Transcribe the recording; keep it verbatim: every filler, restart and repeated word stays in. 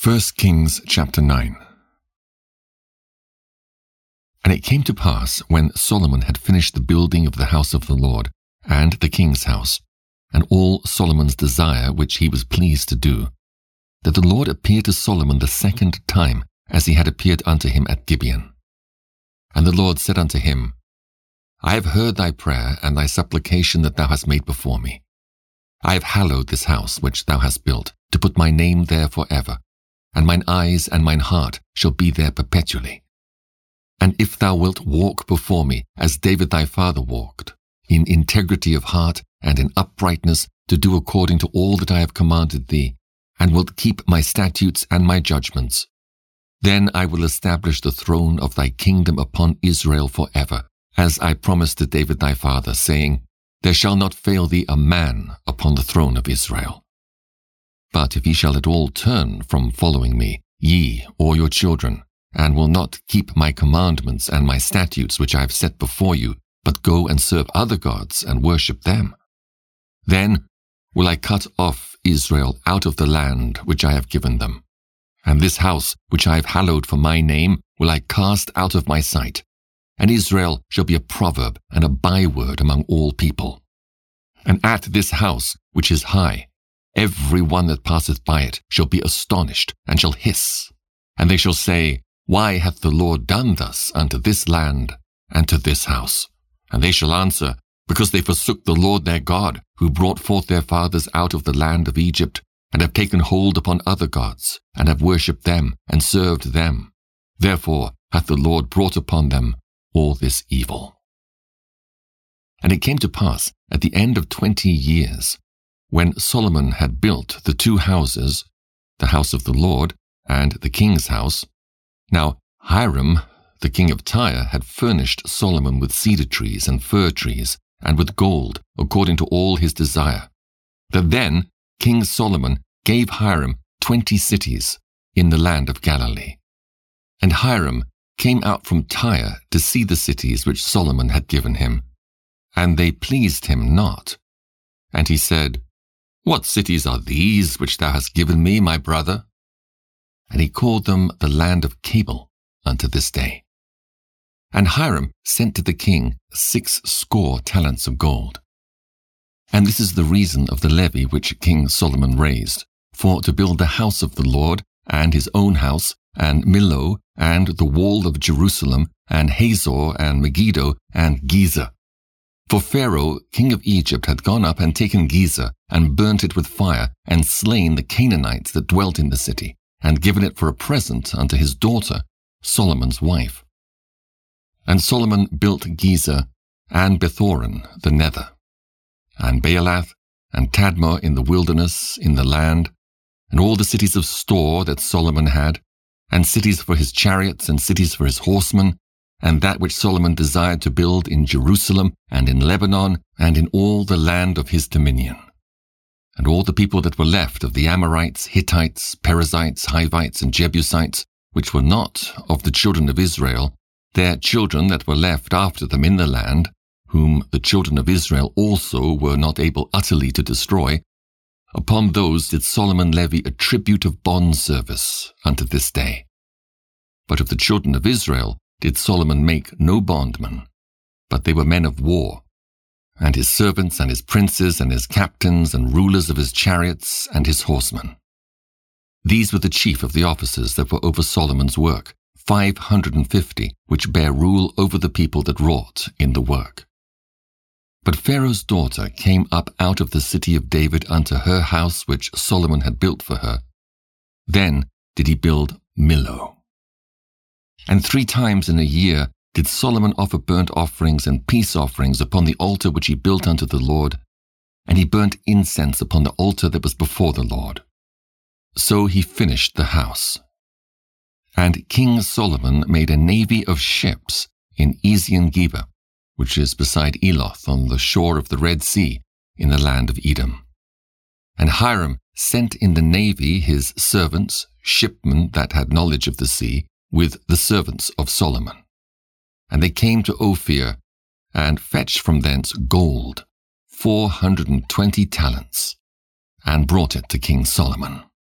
First Kings chapter nine. And it came to pass, when Solomon had finished the building of the house of the Lord, and the king's house, and all Solomon's desire which he was pleased to do, that the Lord appeared to Solomon the second time, as he had appeared unto him at Gibeon. And the Lord said unto him, I have heard thy prayer and thy supplication that thou hast made before me. I have hallowed this house which thou hast built, to put my name there for ever, and mine eyes and mine heart shall be there perpetually. And if thou wilt walk before me, as David thy father walked, in integrity of heart and in uprightness, to do according to all that I have commanded thee, and wilt keep my statutes and my judgments, then I will establish the throne of thy kingdom upon Israel for ever, as I promised to David thy father, saying, There shall not fail thee a man upon the throne of Israel. But if ye shall at all turn from following me, ye or your children, and will not keep my commandments and my statutes which I have set before you, but go and serve other gods and worship them, then will I cut off Israel out of the land which I have given them. And this house which I have hallowed for my name will I cast out of my sight, and Israel shall be a proverb and a byword among all people. And at this house which is high, every one that passeth by it shall be astonished, and shall hiss. And they shall say, Why hath the Lord done thus unto this land and to this house? And they shall answer, Because they forsook the Lord their God, who brought forth their fathers out of the land of Egypt, and have taken hold upon other gods, and have worshipped them, and served them. Therefore hath the Lord brought upon them all this evil. And it came to pass, at the end of twenty years, when Solomon had built the two houses, the house of the Lord and the king's house. Now Hiram, the king of Tyre, had furnished Solomon with cedar trees and fir trees, and with gold, according to all his desire. That then King Solomon gave Hiram twenty cities in the land of Galilee. And Hiram came out from Tyre to see the cities which Solomon had given him, and they pleased him not. And he said, What cities are these which thou hast given me, my brother? And he called them the land of Cabul unto this day. And Hiram sent to the king six score talents of gold. And this is the reason of the levy which King Solomon raised, for to build the house of the Lord, and his own house, and Millo, and the wall of Jerusalem, and Hazor, and Megiddo, and Gezer. For Pharaoh, king of Egypt, had gone up and taken Gezer, and burnt it with fire, and slain the Canaanites that dwelt in the city, and given it for a present unto his daughter, Solomon's wife. And Solomon built Gezer, and Bethoron the nether, and Baalath, and Tadmor in the wilderness, in the land, and all the cities of store that Solomon had, and cities for his chariots, and cities for his horsemen, and that which Solomon desired to build in Jerusalem, and in Lebanon, and in all the land of his dominion. And all the people that were left of the Amorites, Hittites, Perizzites, Hivites, and Jebusites, which were not of the children of Israel, their children that were left after them in the land, whom the children of Israel also were not able utterly to destroy, upon those did Solomon levy a tribute of bond service unto this day. But of the children of Israel did Solomon make no bondmen, but they were men of war, and his servants and his princes and his captains and rulers of his chariots and his horsemen. These were the chief of the officers that were over Solomon's work, five hundred and fifty, which bare rule over the people that wrought in the work. But Pharaoh's daughter came up out of the city of David unto her house which Solomon had built for her. Then did he build Millo. And three times in a year did Solomon offer burnt offerings and peace offerings upon the altar which he built unto the Lord, and he burnt incense upon the altar that was before the Lord. So he finished the house. And King Solomon made a navy of ships in Ezion-Geber, which is beside Eloth on the shore of the Red Sea in the land of Edom. And Hiram sent in the navy his servants, shipmen that had knowledge of the sea, with the servants of Solomon. And they came to Ophir, and fetched from thence gold, four hundred and twenty talents, and brought it to King Solomon.